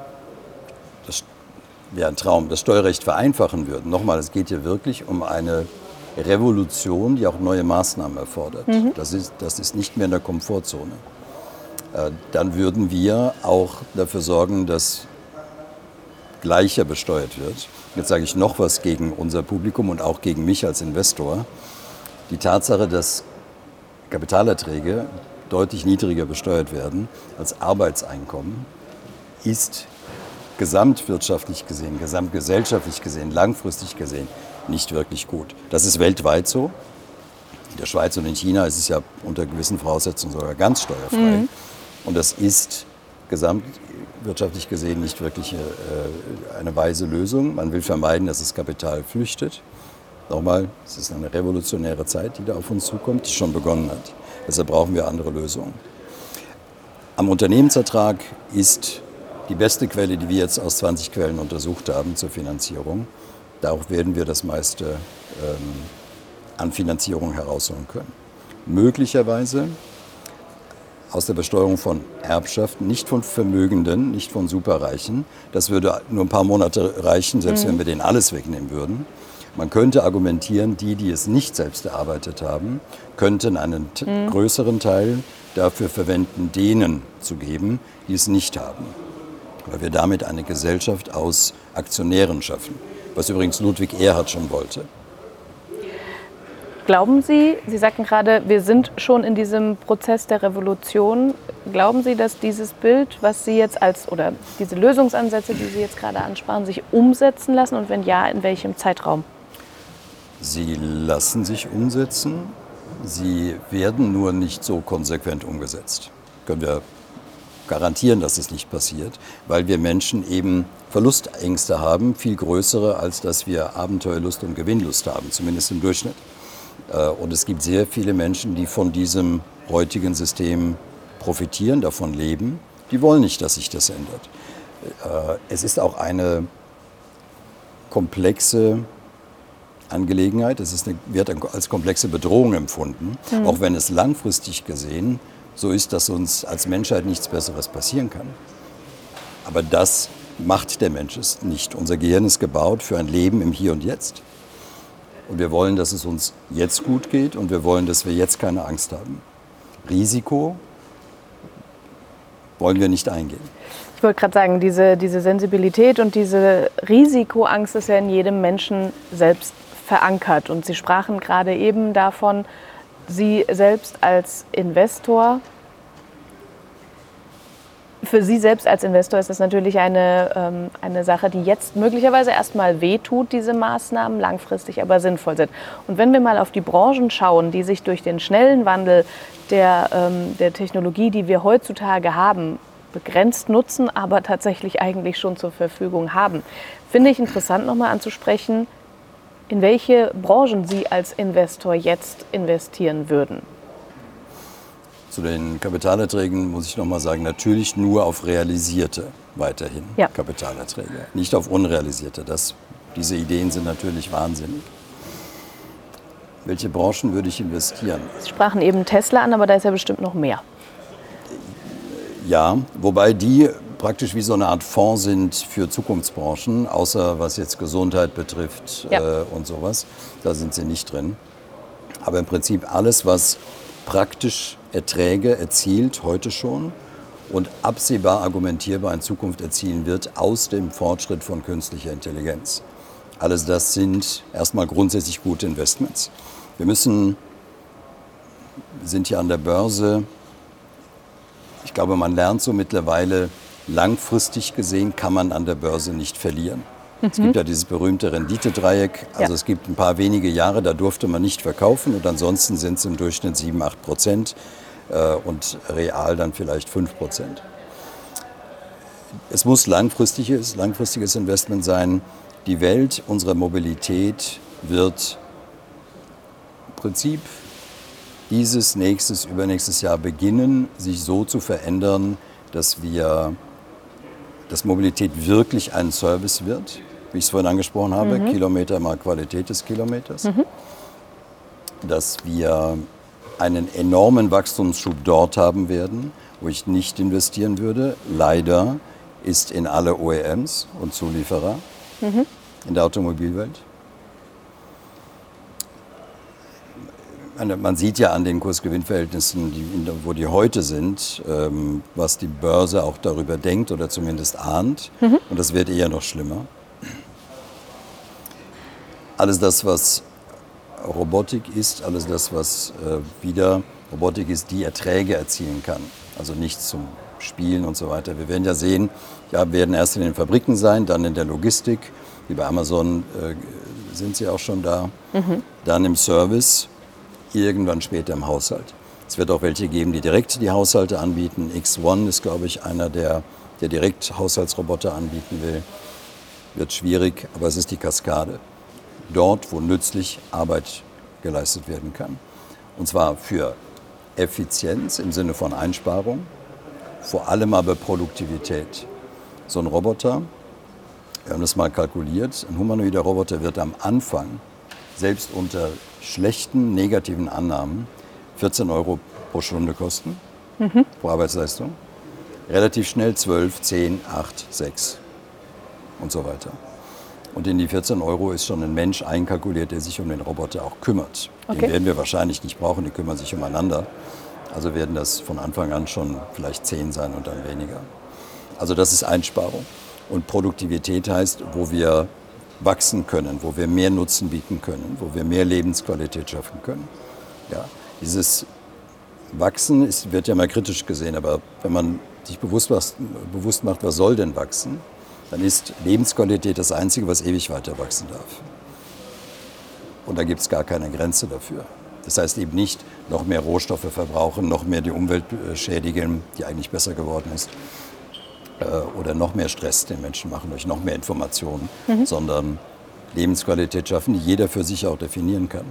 das wäre ein Traum, das Steuerrecht vereinfachen würden, nochmal, es geht hier wirklich um eine Revolution, die auch neue Maßnahmen erfordert. Mhm. Das ist, das ist nicht mehr in der Komfortzone. Äh, dann würden wir auch dafür sorgen, dass gleicher besteuert wird. Jetzt sage ich noch was gegen unser Publikum und auch gegen mich als Investor. Die Tatsache, dass Kapitalerträge deutlich niedriger besteuert werden als Arbeitseinkommen, ist gesamtwirtschaftlich gesehen, gesamtgesellschaftlich gesehen, langfristig gesehen nicht wirklich gut. Das ist weltweit so. In der Schweiz und in China ist es ja unter gewissen Voraussetzungen sogar ganz steuerfrei. Mhm. Und das ist gesamtwirtschaftlich gesehen nicht wirklich äh, eine weise Lösung. Man will vermeiden, dass das Kapital flüchtet. Nochmal, es ist eine revolutionäre Zeit, die da auf uns zukommt, die schon begonnen hat. Deshalb brauchen wir andere Lösungen. Am Unternehmensertrag ist die beste Quelle, die wir jetzt aus zwanzig Quellen untersucht haben zur Finanzierung. Darauf werden wir das meiste ähm, an Finanzierung herausholen können. Möglicherweise aus der Besteuerung von Erbschaften, nicht von Vermögenden, nicht von Superreichen. Das würde nur ein paar Monate reichen, selbst mhm. wenn wir denen alles wegnehmen würden. Man könnte argumentieren, die, die es nicht selbst erarbeitet haben, könnten einen t- mhm. größeren Teil dafür verwenden, denen zu geben, die es nicht haben. Weil wir damit eine Gesellschaft aus Aktionären schaffen. Was übrigens Ludwig Erhard schon wollte. Glauben Sie, Sie sagten gerade, wir sind schon in diesem Prozess der Revolution. Glauben Sie, dass dieses Bild, was Sie jetzt als, oder diese Lösungsansätze, die Sie jetzt gerade ansparen, sich umsetzen lassen? Und wenn ja, in welchem Zeitraum? Sie lassen sich umsetzen. Sie werden nur nicht so konsequent umgesetzt. Können wir garantieren, dass es nicht passiert, weil wir Menschen eben Verlustängste haben, viel größere, als dass wir Abenteuerlust und Gewinnlust haben, zumindest im Durchschnitt. Und es gibt sehr viele Menschen, die von diesem heutigen System profitieren, davon leben. Die wollen nicht, dass sich das ändert. Es ist auch eine komplexe Angelegenheit. Es ist eine, wird als komplexe Bedrohung empfunden, mhm. auch wenn es langfristig gesehen so ist, dass uns als Menschheit nichts Besseres passieren kann. Aber das macht der Mensch es nicht. Unser Gehirn ist gebaut für ein Leben im Hier und Jetzt. Und wir wollen, dass es uns jetzt gut geht und wir wollen, dass wir jetzt keine Angst haben. Risiko wollen wir nicht eingehen. Ich wollte gerade sagen, diese, diese Sensibilität und diese Risikoangst ist ja in jedem Menschen selbst verankert. Und Sie sprachen gerade eben davon, Sie selbst als Investor, für Sie selbst als Investor ist das natürlich eine, ähm, eine Sache, die jetzt möglicherweise erstmal wehtut, diese Maßnahmen, langfristig aber sinnvoll sind. Und wenn wir mal auf die Branchen schauen, die sich durch den schnellen Wandel der, ähm, der Technologie, die wir heutzutage haben, begrenzt nutzen, aber tatsächlich eigentlich schon zur Verfügung haben, finde ich interessant nochmal anzusprechen, in welche Branchen Sie als Investor jetzt investieren würden. Zu den Kapitalerträgen muss ich noch mal sagen, natürlich nur auf realisierte weiterhin ja. Kapitalerträge, nicht auf unrealisierte. Das, diese Ideen sind natürlich wahnsinnig. Welche Branchen würde ich investieren? Sie sprachen eben Tesla an, aber da ist ja bestimmt noch mehr. Ja, wobei die praktisch wie so eine Art Fonds sind für Zukunftsbranchen, außer was jetzt Gesundheit betrifft ja. äh, und sowas. Da sind sie nicht drin. Aber im Prinzip alles, was praktisch Erträge erzielt, heute schon, und absehbar argumentierbar in Zukunft erzielen wird aus dem Fortschritt von künstlicher Intelligenz. Alles das sind erstmal grundsätzlich gute Investments. Wir müssen, sind hier an der Börse, ich glaube, man lernt so mittlerweile, langfristig gesehen kann man an der Börse nicht verlieren. Mhm. Es gibt ja dieses berühmte Renditedreieck, also ja. Es gibt ein paar wenige Jahre, da durfte man nicht verkaufen und ansonsten sind es im Durchschnitt sieben, acht Prozent äh, und real dann vielleicht fünf Prozent. Es muss langfristiges, langfristiges Investment sein. Die Welt unserer Mobilität wird im Prinzip dieses nächstes, übernächstes Jahr beginnen, sich so zu verändern, dass wir, dass Mobilität wirklich ein Service wird, wie ich es vorhin angesprochen habe, mhm. Kilometer mal Qualität des Kilometers. Mhm. Dass wir einen enormen Wachstumsschub dort haben werden, wo ich nicht investieren würde. Leider ist in alle O E Ms und Zulieferer mhm. in der Automobilwelt. Man sieht ja an den Kursgewinnverhältnissen, die, wo die heute sind, ähm, was die Börse auch darüber denkt oder zumindest ahnt. Mhm. Und das wird eher noch schlimmer. Alles das, was Robotik ist, alles das, was äh, wieder Robotik ist, die Erträge erzielen kann. Also nichts zum Spielen und so weiter. Wir werden ja sehen, ja, werden erst in den Fabriken sein, dann in der Logistik. Wie bei Amazon äh, sind sie auch schon da. Mhm. Dann im Service. Irgendwann später im Haushalt. Es wird auch welche geben, die direkt die Haushalte anbieten. X eins ist, glaube ich, einer, der, der direkt Haushaltsroboter anbieten will. Wird schwierig, aber es ist die Kaskade. Dort, wo nützlich Arbeit geleistet werden kann. Und zwar für Effizienz im Sinne von Einsparung, vor allem aber Produktivität. So ein Roboter, wir haben das mal kalkuliert, ein humanoider Roboter wird am Anfang selbst unter schlechten, negativen Annahmen vierzehn Euro pro Stunde kosten, mhm. pro Arbeitsleistung. Relativ schnell zwölf, zehn, acht, sechs und so weiter. Und in die vierzehn Euro ist schon ein Mensch einkalkuliert, der sich um den Roboter auch kümmert. Okay. Den werden wir wahrscheinlich nicht brauchen, die kümmern sich umeinander. Also werden das von Anfang an schon vielleicht zehn sein und dann weniger. Also das ist Einsparung. Und Produktivität heißt, wo wir wachsen können, wo wir mehr Nutzen bieten können, wo wir mehr Lebensqualität schaffen können. Ja, dieses Wachsen ist, wird ja mal kritisch gesehen, aber wenn man sich bewusst, was, bewusst macht, was soll denn wachsen, dann ist Lebensqualität das Einzige, was ewig weiter wachsen darf. Und da gibt es gar keine Grenze dafür. Das heißt eben nicht noch mehr Rohstoffe verbrauchen, noch mehr die Umwelt schädigen, die eigentlich besser geworden ist, oder noch mehr Stress den Menschen machen durch noch mehr Informationen, mhm. sondern Lebensqualität schaffen, die jeder für sich auch definieren kann.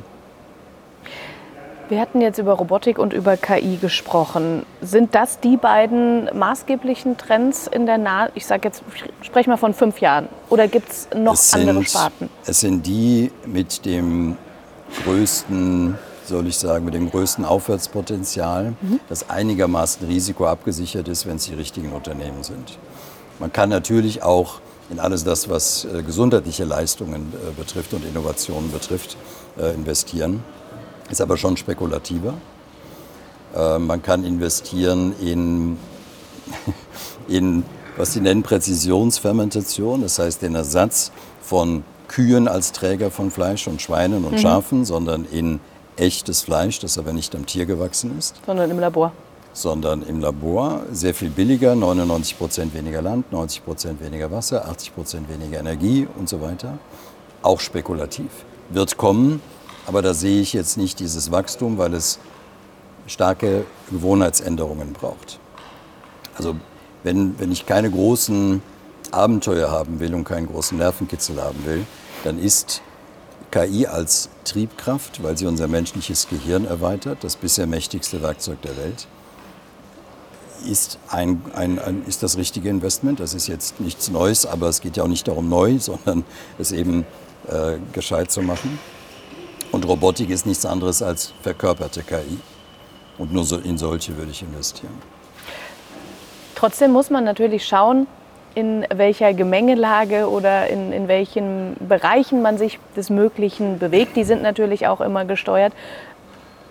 Wir hatten jetzt über Robotik und über K I gesprochen. Sind das die beiden maßgeblichen Trends in der nahen, ich sage jetzt, ich spreche mal von fünf Jahren, oder gibt es noch es andere sind, Sparten? Es sind die mit dem größten, soll ich sagen, mit dem größten Aufwärtspotenzial, mhm. das einigermaßen risikoabgesichert ist, wenn es die richtigen Unternehmen sind. Man kann natürlich auch in alles das, was äh, gesundheitliche Leistungen äh, betrifft und Innovationen betrifft, äh, investieren. Ist aber schon spekulativer. Äh, man kann investieren in, in, was sie nennen, Präzisionsfermentation, das heißt den Ersatz von Kühen als Träger von Fleisch und Schweinen und mhm. Schafen, sondern in echtes Fleisch, das aber nicht am Tier gewachsen ist. Sondern im Labor. Sondern im Labor, sehr viel billiger, neunundneunzig Prozent weniger Land, neunzig Prozent weniger Wasser, achtzig Prozent weniger Energie und so weiter. Auch spekulativ. Wird kommen, aber da sehe ich jetzt nicht dieses Wachstum, weil es starke Gewohnheitsänderungen braucht. Also wenn, wenn ich keine großen Abenteuer haben will und keinen großen Nervenkitzel haben will, dann ist K I als Triebkraft, weil sie unser menschliches Gehirn erweitert, das bisher mächtigste Werkzeug der Welt, ist, ein, ein, ein, ist das richtige Investment. Das ist jetzt nichts Neues, aber es geht ja auch nicht darum neu, sondern es eben äh, gescheit zu machen. Und Robotik ist nichts anderes als verkörperte K I. Und nur so in solche würde ich investieren. Trotzdem muss man natürlich schauen, in welcher Gemengelage oder in, in welchen Bereichen man sich des Möglichen bewegt. Die sind natürlich auch immer gesteuert.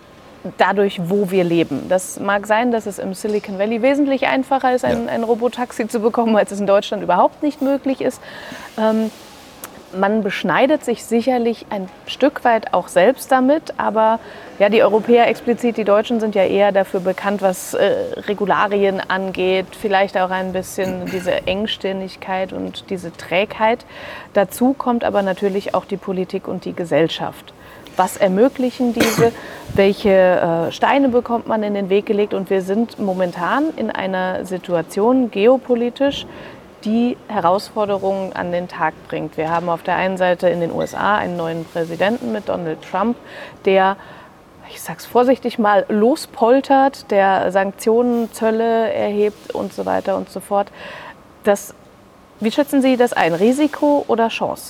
dadurch, wo wir leben. Das mag sein, dass es im Silicon Valley wesentlich einfacher ist, ein, ja. ein Robotaxi zu bekommen, als es in Deutschland überhaupt nicht möglich ist. Ähm, man beschneidet sich sicherlich ein Stück weit auch selbst damit, aber ja, die Europäer explizit, die Deutschen sind ja eher dafür bekannt, was äh, Regularien angeht, vielleicht auch ein bisschen diese Engstirnigkeit und diese Trägheit. Dazu kommt aber natürlich auch die Politik und die Gesellschaft. Was ermöglichen diese? Welche äh, Steine bekommt man in den Weg gelegt? Und wir sind momentan in einer Situation geopolitisch, die Herausforderungen an den Tag bringt. Wir haben auf der einen Seite in den U S A einen neuen Präsidenten mit Donald Trump, der, ich sage es vorsichtig mal, lospoltert, der Sanktionen, Zölle erhebt und so weiter und so fort. Das, wie schätzen Sie das ein? Risiko oder Chance?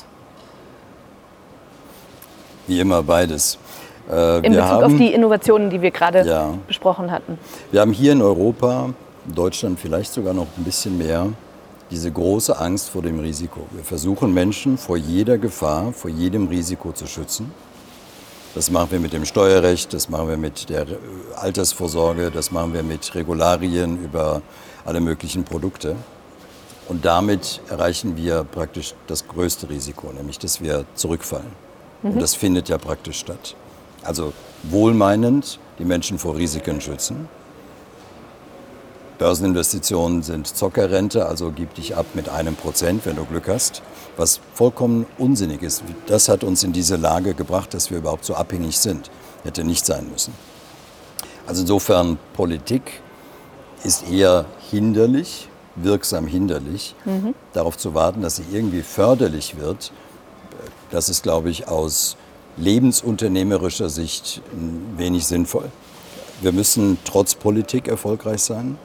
Wie immer beides. Äh, in wir Bezug haben, auf die Innovationen, die wir gerade ja, besprochen hatten. Wir haben hier in Europa, in Deutschland vielleicht sogar noch ein bisschen mehr, diese große Angst vor dem Risiko. Wir versuchen Menschen vor jeder Gefahr, vor jedem Risiko zu schützen. Das machen wir mit dem Steuerrecht, das machen wir mit der Altersvorsorge, das machen wir mit Regularien über alle möglichen Produkte. Und damit erreichen wir praktisch das größte Risiko, nämlich dass wir zurückfallen. Mhm. Und das findet ja praktisch statt. Also wohlmeinend die Menschen vor Risiken schützen. Börseninvestitionen sind Zockerrente, also gib dich ab mit einem Prozent, wenn du Glück hast, was vollkommen unsinnig ist. Das hat uns in diese Lage gebracht, dass wir überhaupt so abhängig sind. Hätte nicht sein müssen. Also insofern, Politik ist eher hinderlich, wirksam hinderlich. Mhm. Darauf zu warten, dass sie irgendwie förderlich wird, das ist, glaube ich, aus lebensunternehmerischer Sicht wenig sinnvoll. Wir müssen trotz Politik erfolgreich sein.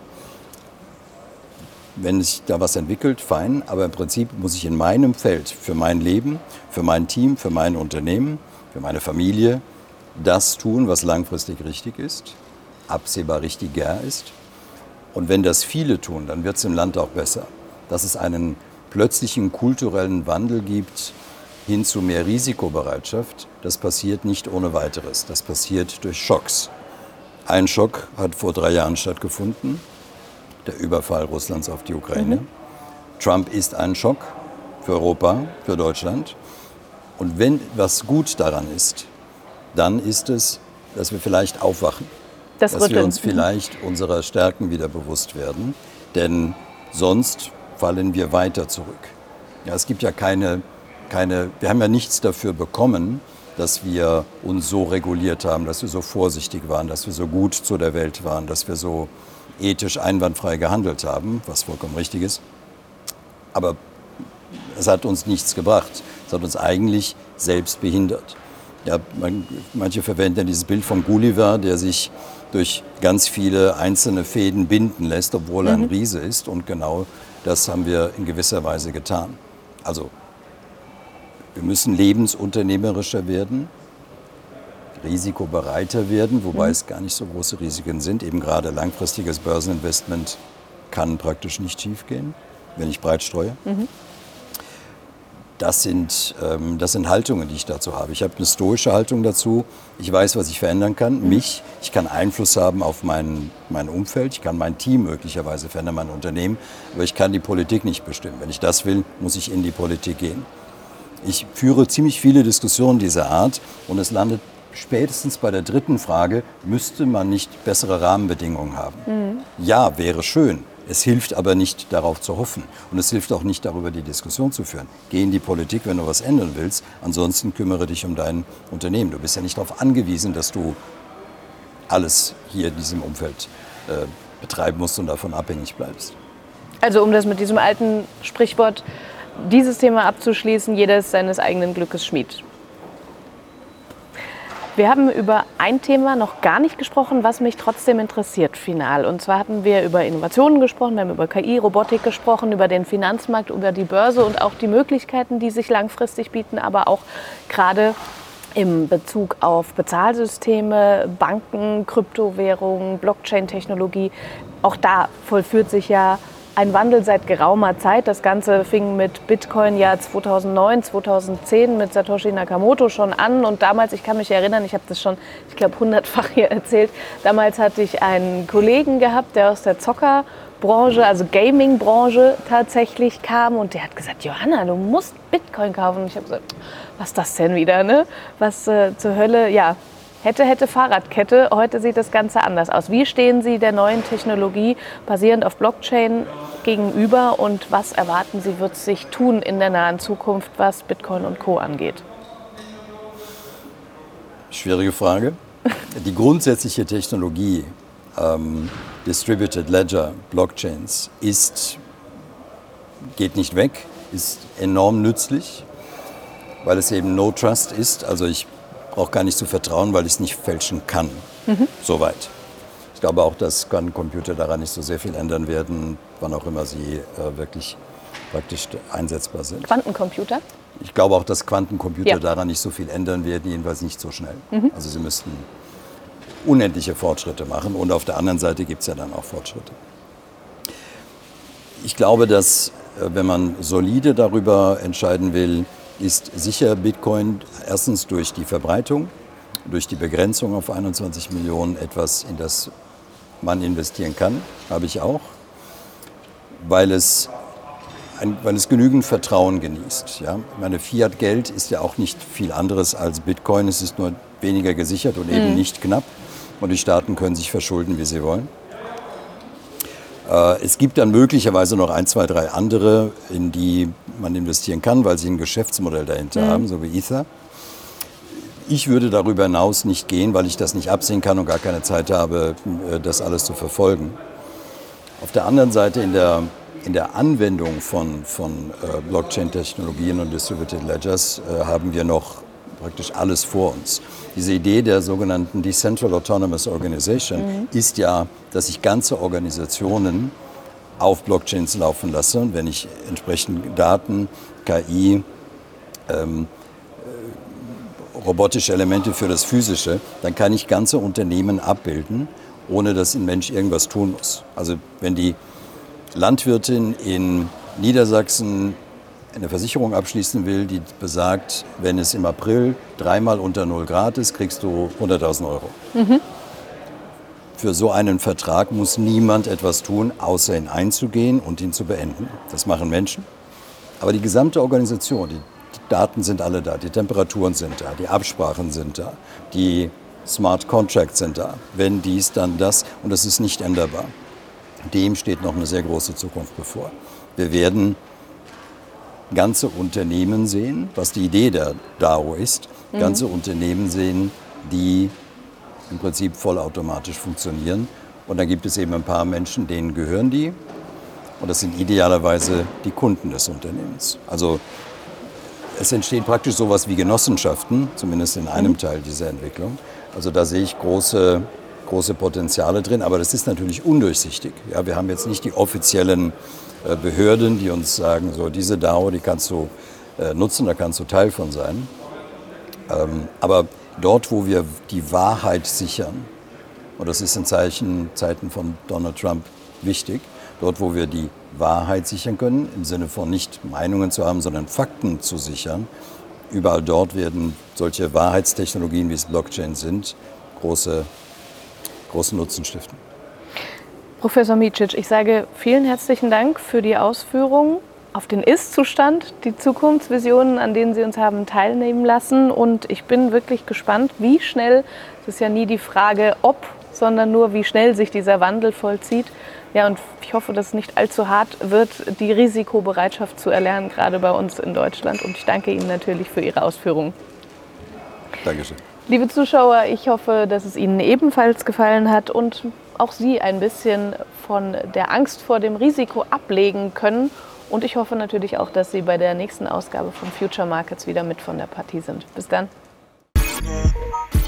Wenn sich da was entwickelt, fein, aber im Prinzip muss ich in meinem Feld, für mein Leben, für mein Team, für mein Unternehmen, für meine Familie, das tun, was langfristig richtig ist, absehbar richtiger ist. Und wenn das viele tun, dann wird es im Land auch besser. Dass es einen plötzlichen kulturellen Wandel gibt hin zu mehr Risikobereitschaft, das passiert nicht ohne weiteres. Das passiert durch Schocks. Ein Schock hat vor drei Jahren stattgefunden. Der Überfall Russlands auf die Ukraine. Mhm. Trump ist ein Schock für Europa, für Deutschland. Und wenn was gut daran ist, dann ist es, dass wir vielleicht aufwachen. Das dass Rütteln. wir uns vielleicht mhm. unserer Stärken wieder bewusst werden. Denn sonst fallen wir weiter zurück. Ja, es gibt ja keine, keine, wir haben ja nichts dafür bekommen, dass wir uns so reguliert haben, dass wir so vorsichtig waren, dass wir so gut zu der Welt waren, dass wir so ethisch einwandfrei gehandelt haben, was vollkommen richtig ist. Aber es hat uns nichts gebracht. Es hat uns eigentlich selbst behindert. Ja, man, manche verwenden ja dieses Bild vom Gulliver, der sich durch ganz viele einzelne Fäden binden lässt, obwohl er mhm. ein Riese ist. Und genau das haben wir in gewisser Weise getan. Also, wir müssen lebensunternehmerischer werden, risikobereiter werden, wobei mhm. es gar nicht so große Risiken sind. Eben gerade langfristiges Börseninvestment kann praktisch nicht schiefgehen, wenn ich breit streue. Mhm. Das sind, ähm, das sind Haltungen, die ich dazu habe. Ich habe eine stoische Haltung dazu. Ich weiß, was ich verändern kann. Mhm. Mich, ich kann Einfluss haben auf mein, mein Umfeld. Ich kann mein Team möglicherweise verändern, mein Unternehmen. Aber ich kann die Politik nicht bestimmen. Wenn ich das will, muss ich in die Politik gehen. Ich führe ziemlich viele Diskussionen dieser Art und es landet spätestens bei der dritten Frage, müsste man nicht bessere Rahmenbedingungen haben? Mhm. Ja, wäre schön. Es hilft aber nicht, darauf zu hoffen. Und es hilft auch nicht, darüber die Diskussion zu führen. Geh in die Politik, wenn du was ändern willst. Ansonsten kümmere dich um dein Unternehmen. Du bist ja nicht darauf angewiesen, dass du alles hier in diesem Umfeld äh, betreiben musst und davon abhängig bleibst. Also um das mit diesem alten Sprichwort, dieses Thema abzuschließen, jeder ist seines eigenen Glückes Schmied. Wir haben über ein Thema noch gar nicht gesprochen, was mich trotzdem interessiert, final. Und zwar hatten wir über Innovationen gesprochen, wir haben über K I, Robotik gesprochen, über den Finanzmarkt, über die Börse und auch die Möglichkeiten, die sich langfristig bieten, aber auch gerade im Bezug auf Bezahlsysteme, Banken, Kryptowährungen, Blockchain-Technologie. Auch da vollführt sich ja ein Wandel seit geraumer Zeit. Das Ganze fing mit Bitcoin ja zweitausendneun, zweitausendzehn mit Satoshi Nakamoto schon an. Und damals, ich kann mich erinnern, ich habe das schon, ich glaube, hundertfach hier erzählt, damals hatte ich einen Kollegen gehabt, der aus der Zockerbranche, also Gaming-Branche tatsächlich kam. Und der hat gesagt, Johanna, du musst Bitcoin kaufen. Und ich habe gesagt, was ist das denn wieder, ne? Was äh, zur Hölle, ja. Hätte, hätte Fahrradkette. Heute sieht das Ganze anders aus. Wie stehen Sie der neuen Technologie basierend auf Blockchain gegenüber und was erwarten Sie, wird sich tun in der nahen Zukunft, was Bitcoin und Co. angeht? Schwierige Frage. Die grundsätzliche Technologie, ähm, Distributed Ledger, Blockchains, ist, geht nicht weg, ist enorm nützlich, weil es eben No Trust ist. Also ich brauche gar nicht zu vertrauen, weil ich es nicht fälschen kann. Mhm. Soweit. Ich glaube auch, dass Quantencomputer daran nicht so sehr viel ändern werden, wann auch immer sie äh, wirklich praktisch einsetzbar sind. Quantencomputer? Ich glaube auch, dass Quantencomputer ja. daran nicht so viel ändern werden, jedenfalls nicht so schnell. Mhm. Also sie müssten unendliche Fortschritte machen und auf der anderen Seite gibt es ja dann auch Fortschritte. Ich glaube, dass, wenn man solide darüber entscheiden will, ist sicher Bitcoin erstens durch die Verbreitung, durch die Begrenzung auf einundzwanzig Millionen etwas, in das man investieren kann, habe ich auch, weil es, ein, weil es genügend Vertrauen genießt. Ja? Meine Fiat-Geld ist ja auch nicht viel anderes als Bitcoin, es ist nur weniger gesichert und eben mhm. nicht knapp und die Staaten können sich verschulden, wie sie wollen. Es gibt dann möglicherweise noch ein, zwei, drei andere, in die man investieren kann, weil sie ein Geschäftsmodell dahinter mhm. haben, so wie Ether. Ich würde darüber hinaus nicht gehen, weil ich das nicht absehen kann und gar keine Zeit habe, das alles zu verfolgen. Auf der anderen Seite in der, in der Anwendung von, von Blockchain-Technologien und Distributed Ledgers haben wir noch praktisch alles vor uns. Diese Idee der sogenannten Decentral Autonomous Organization mhm. ist ja, dass ich ganze Organisationen auf Blockchains laufen lasse. Und wenn ich entsprechend Daten, K I, ähm, robotische Elemente für das Physische, dann kann ich ganze Unternehmen abbilden, ohne dass ein Mensch irgendwas tun muss. Also wenn die Landwirtin in Niedersachsen eine Versicherung abschließen will, die besagt, wenn es im April dreimal unter null Grad ist, kriegst du hunderttausend Euro. Mhm. Für so einen Vertrag muss niemand etwas tun, außer ihn einzugehen und ihn zu beenden. Das machen Menschen. Aber die gesamte Organisation, die Daten sind alle da, die Temperaturen sind da, die Absprachen sind da, die Smart Contracts sind da. Wenn dies, dann das. Und das ist nicht änderbar. Dem steht noch eine sehr große Zukunft bevor. Wir werden ganze Unternehmen sehen, was die Idee der DAO ist, mhm. ganze Unternehmen sehen, die im Prinzip vollautomatisch funktionieren. Und dann gibt es eben ein paar Menschen, denen gehören die. Und das sind idealerweise die Kunden des Unternehmens. Also es entstehen praktisch sowas wie Genossenschaften, zumindest in einem mhm. Teil dieser Entwicklung. Also da sehe ich große, große Potenziale drin, aber das ist natürlich undurchsichtig. Ja, wir haben jetzt nicht die offiziellen äh, Behörden, die uns sagen, so diese DAO, die kannst du äh, nutzen, da kannst du Teil von sein. Ähm, aber dort, wo wir die Wahrheit sichern, und das ist in Zeichen, Zeiten von Donald Trump wichtig, dort, wo wir die Wahrheit sichern können, im Sinne von nicht Meinungen zu haben, sondern Fakten zu sichern, überall dort werden solche Wahrheitstechnologien, wie es Blockchain sind, große, großen Nutzen stiften. Professor Micic, ich sage vielen herzlichen Dank für die Ausführungen auf den Ist-Zustand, die Zukunftsvisionen, an denen Sie uns haben teilnehmen lassen. Und ich bin wirklich gespannt, wie schnell, das ist ja nie die Frage ob, sondern nur wie schnell sich dieser Wandel vollzieht. Ja, und ich hoffe, dass es nicht allzu hart wird, die Risikobereitschaft zu erlernen, gerade bei uns in Deutschland. Und ich danke Ihnen natürlich für Ihre Ausführungen. Dankeschön. Liebe Zuschauer, ich hoffe, dass es Ihnen ebenfalls gefallen hat und auch Sie ein bisschen von der Angst vor dem Risiko ablegen können. Und ich hoffe natürlich auch, dass Sie bei der nächsten Ausgabe von Future Markets wieder mit von der Partie sind. Bis dann.